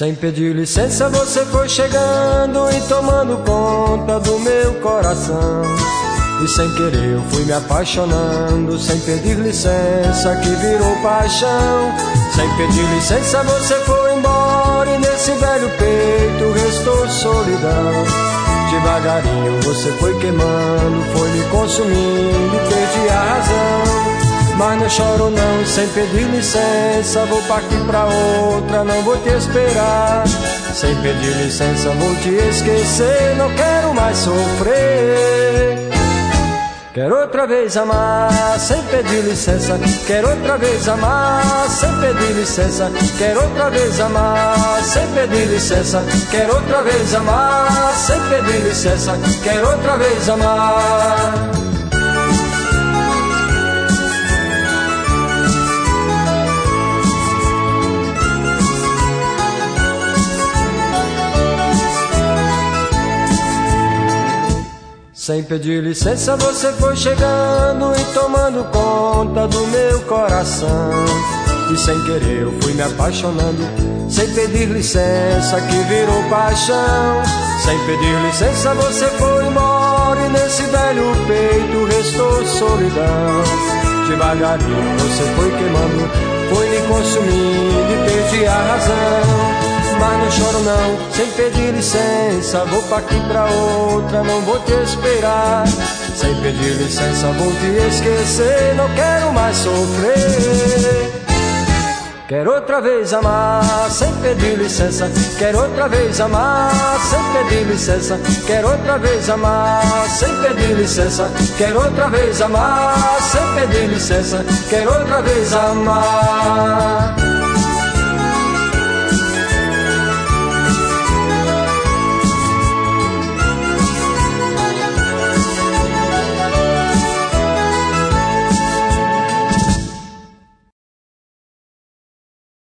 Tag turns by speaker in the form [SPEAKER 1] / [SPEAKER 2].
[SPEAKER 1] Sem pedir licença você foi chegando e tomando conta do meu coração. E sem querer eu fui me apaixonando, sem pedir licença que virou paixão. Sem pedir licença você foi embora e nesse velho peito restou solidão. Devagarinho você foi queimando, foi me consumindo e perdi a razão. Mas não choro não, sem pedir licença, vou partir pra outra, não vou te esperar. Sem pedir licença vou te esquecer, não quero mais sofrer. Quero outra vez amar, sem pedir licença. Quero outra vez amar, sem pedir licença. Quero outra vez amar, sem pedir licença. Quero outra vez amar, sem pedir licença. Quero outra vez amar. Sem pedir licença você foi chegando e tomando conta do meu coração. E sem querer eu fui me apaixonando, sem pedir licença que virou paixão. Sem pedir licença você foi embora e nesse velho peito restou solidão. Devagarinho você foi queimando, foi me consumindo e perdi a razão. Mas não choro não, sem pedir licença, vou partir pra outra, não vou te esperar. Sem pedir licença vou te esquecer, não quero mais sofrer. Quero outra vez amar, sem pedir licença. Quero outra vez amar, sem pedir licença. Quero outra vez amar, sem pedir licença. Quero outra vez amar, sem pedir licença. Quero outra vez amar.